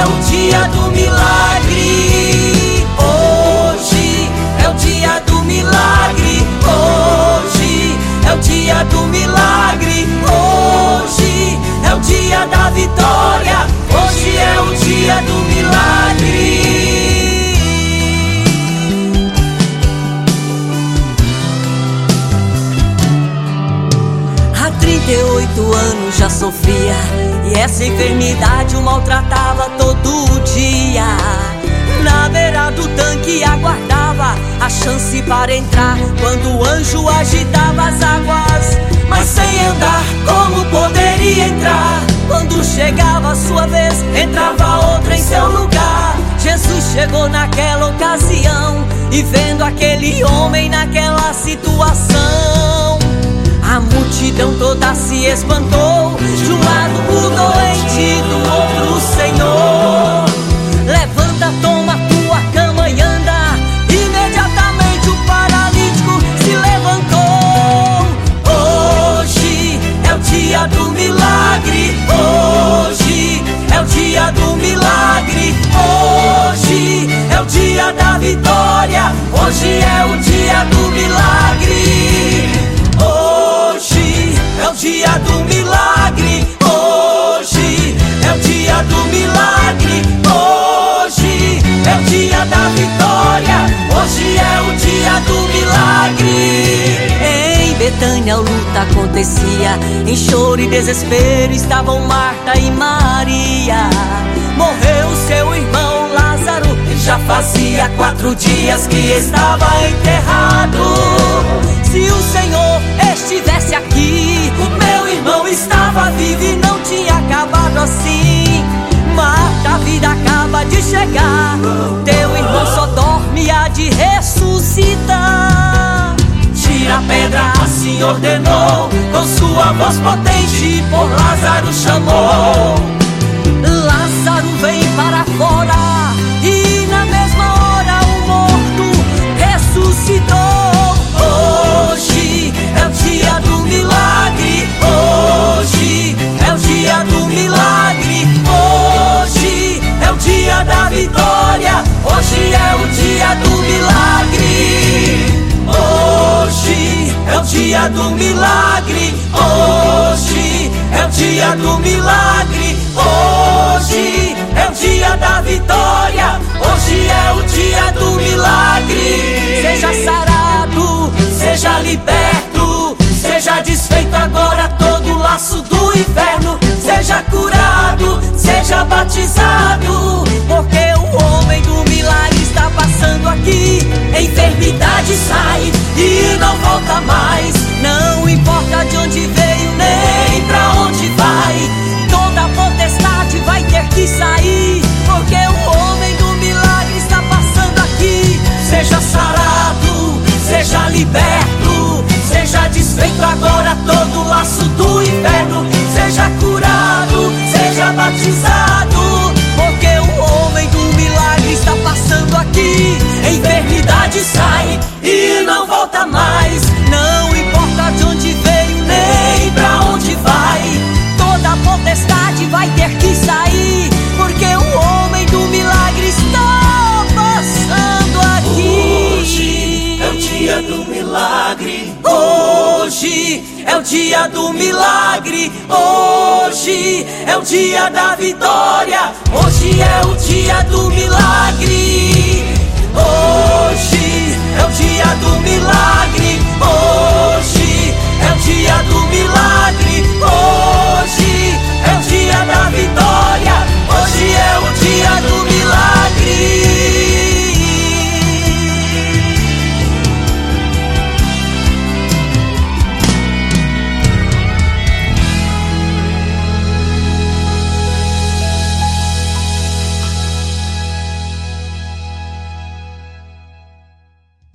o dia do milagre. Hoje é o dia do milagre. Hoje é o dia do milagre. Hoje é o dia da vitória. Hoje é o dia do milagre. Há 38 anos já sofria, e essa enfermidade o maltratava todo dia. Na beira do tanque aguardava a chance para entrar, quando o anjo agitava as águas, mas sem andar como poderia entrar. Quando chegava a sua vez, entrava outra em seu lugar. Jesus chegou naquela ocasião, e vendo aquele homem naquela situação, a multidão toda se espantou. De um lado o doente, do outro o Senhor. Levanta, toma tua cama e anda. Imediatamente o paralítico se levantou. Hoje é o dia do milagre. Hoje é o dia do milagre. Hoje é o dia da vitória. Hoje é o dia do milagre. Hoje é o dia do milagre. Hoje é o dia do milagre. Hoje é o dia da vitória. Hoje é o dia do milagre. Em Betânia a luta acontecia, em choro e desespero estavam Marta e Maria. Morreu seu irmão Lázaro, já fazia 4 dias que estava enterrado. Se o Senhor estivesse aqui, o meu irmão estava vivo e não tinha acabado assim. Marta, a vida acaba de chegar, teu irmão só dorme e há de ressuscitar. Tira a pedra, assim ordenou, com sua voz potente por Lázaro chamou. Lázaro vem para fora, e na mesma hora o morto ressuscitou. Hoje é o dia do milagre. Hoje é o dia do milagre. Hoje é o dia da vitória. Hoje é o dia do milagre. Hoje é o dia do milagre. Hoje é o dia do milagre. Hoje é o dia da vitória. Hoje é o dia do milagre. Seja sarado, seja liberto, seja desfeito agora todo o laço do inferno. Seja curado, seja batizado, porque o homem do milagre está passando aqui. A enfermidade sai e não volta mais. Não importa de onde veio nem pra onde vai, toda potestade vai ter que sair, porque o homem do milagre está passando aqui. Seja sarado, seja liberto, seja desfeito agora todo o laço do inferno. Seja curado, seja batizado, porque o homem do milagre está passando aqui. A enfermidade sai e não volta mais. Não importa de onde veio nem pra onde vai, toda potestade vai ter que sair, porque o homem do milagre está passando aqui. Hoje é o dia do milagre. Hoje é o dia do milagre. Hoje é o dia da vitória. Hoje é o dia do milagre. Hoje é o dia do milagre.